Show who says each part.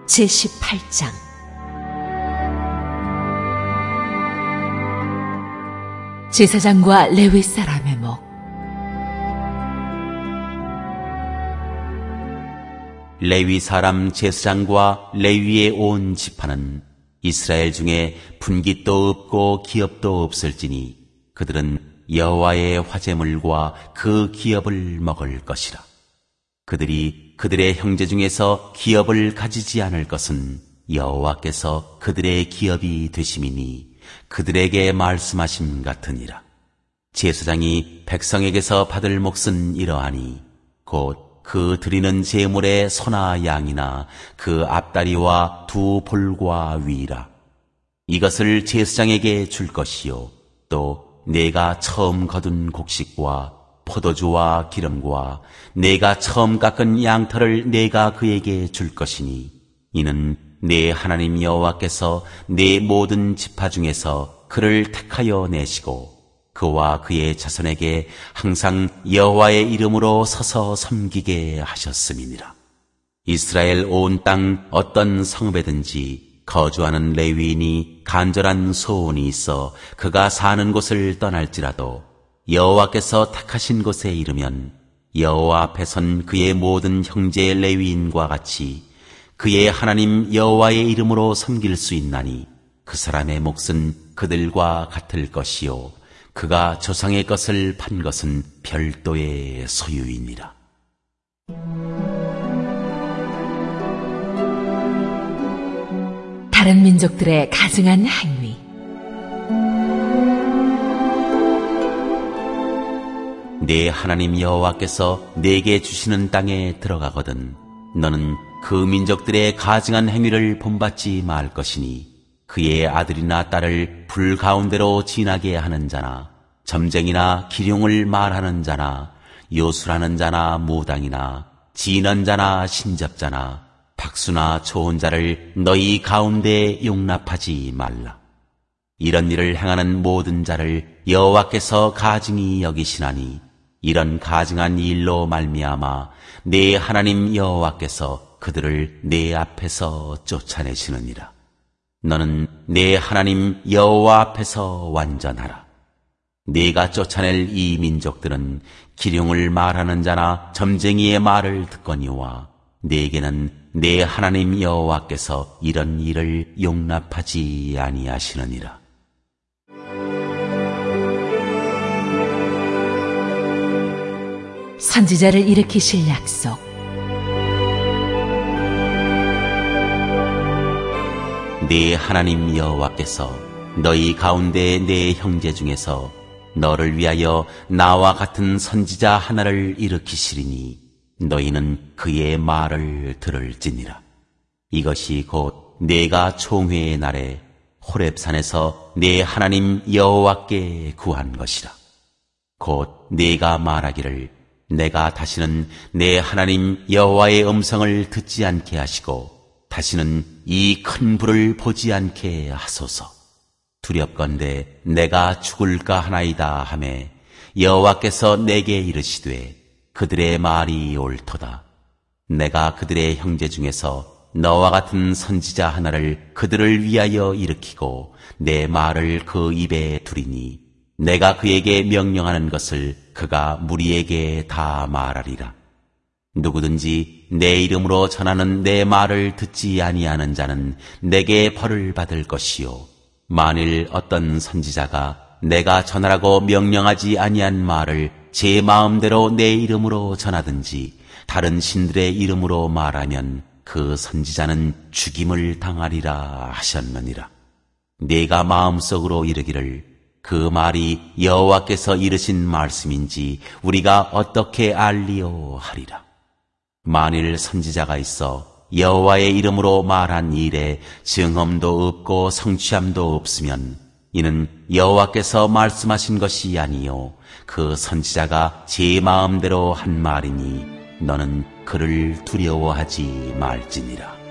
Speaker 1: 제18장 제사장과 레위 사람의 목.
Speaker 2: 레위 사람 제사장과 레위의 온 지파는 이스라엘 중에 분깃도 없고 기업도 없을지니 그들은 여호와의 화제물과 그 기업을 먹을 것이라. 그들이 그들의 형제 중에서 기업을 가지지 않을 것은 여호와께서 그들의 기업이 되심이니 그들에게 말씀하심 같으니라. 제사장이 백성에게서 받을 몫은 이러하니 곧 그 드리는 제물의 소나 양이나 그 앞다리와 두 볼과 위라. 이것을 제사장에게 줄 것이요 또 내가 처음 거둔 곡식과 포도주와 기름과 내가 처음 깎은 양털을 내가 그에게 줄 것이니 이는 내 하나님 여호와께서 내 모든 지파 중에서 그를 택하여 내시고 그와 그의 자손에게 항상 여호와의 이름으로 서서 섬기게 하셨음이니라. 이스라엘 온 땅 어떤 성읍에든지 거주하는 레위인이 간절한 소원이 있어 그가 사는 곳을 떠날지라도 여호와께서 택하신 곳에 이르면 여호와 앞에 선 그의 모든 형제 레위인과 같이 그의 하나님 여호와의 이름으로 섬길 수 있나니 그 사람의 몫은 그들과 같을 것이요 그가 조상의 것을 판 것은 별도의 소유이니라.
Speaker 1: 다른 민족들의 가증한 행위.
Speaker 2: 내 하나님 여호와께서 내게 주시는 땅에 들어가거든 너는 그 민족들의 가증한 행위를 본받지 말 것이니 그의 아들이나 딸을 불 가운데로 지나게 하는 자나 점쟁이나 기륭을 말하는 자나 요술하는 자나 무당이나 지는 자나 신접자나 박수나 좋은 자를 너희 가운데 용납하지 말라. 이런 일을 행하는 모든 자를 여호와께서 가증히 여기시나니 이런 가증한 일로 말미암아 내 하나님 여호와께서 그들을 내 앞에서 쫓아내시느니라. 너는 내 하나님 여호와 앞에서 완전하라. 네가 쫓아낼 이 민족들은 기륭을 말하는 자나 점쟁이의 말을 듣거니와 네게는 내 하나님 여호와께서 이런 일을 용납하지 아니하시느니라.
Speaker 1: 선지자를 일으키실 약속.
Speaker 2: 네 하나님 여호와께서 너희 가운데 내 형제 중에서 너를 위하여 나와 같은 선지자 하나를 일으키시리니 너희는 그의 말을 들을지니라. 이것이 곧 내가 총회의 날에 호렙산에서 내 하나님 여호와께 구한 것이라. 곧 내가 말하기를 내가 다시는 내 하나님 여호와의 음성을 듣지 않게 하시고 다시는 이 큰 불을 보지 않게 하소서. 두렵건대 내가 죽을까 하나이다 하매 여호와께서 내게 이르시되 그들의 말이 옳도다. 내가 그들의 형제 중에서 너와 같은 선지자 하나를 그들을 위하여 일으키고 내 말을 그 입에 두리니 내가 그에게 명령하는 것을 그가 무리에게 다 말하리라. 누구든지 내 이름으로 전하는 내 말을 듣지 아니하는 자는 내게 벌을 받을 것이요 만일 어떤 선지자가 내가 전하라고 명령하지 아니한 말을 제 마음대로 내 이름으로 전하든지 다른 신들의 이름으로 말하면 그 선지자는 죽임을 당하리라 하셨느니라. 네가 마음속으로 이르기를 그 말이 여호와께서 이르신 말씀인지 우리가 어떻게 알리오 하리라. 만일 선지자가 있어 여호와의 이름으로 말한 일에 증언도 없고 성취함도 없으면 이는 여호와께서 말씀하신 것이 아니요 그 선지자가 제 마음대로 한 말이니 너는 그를 두려워하지 말지니라.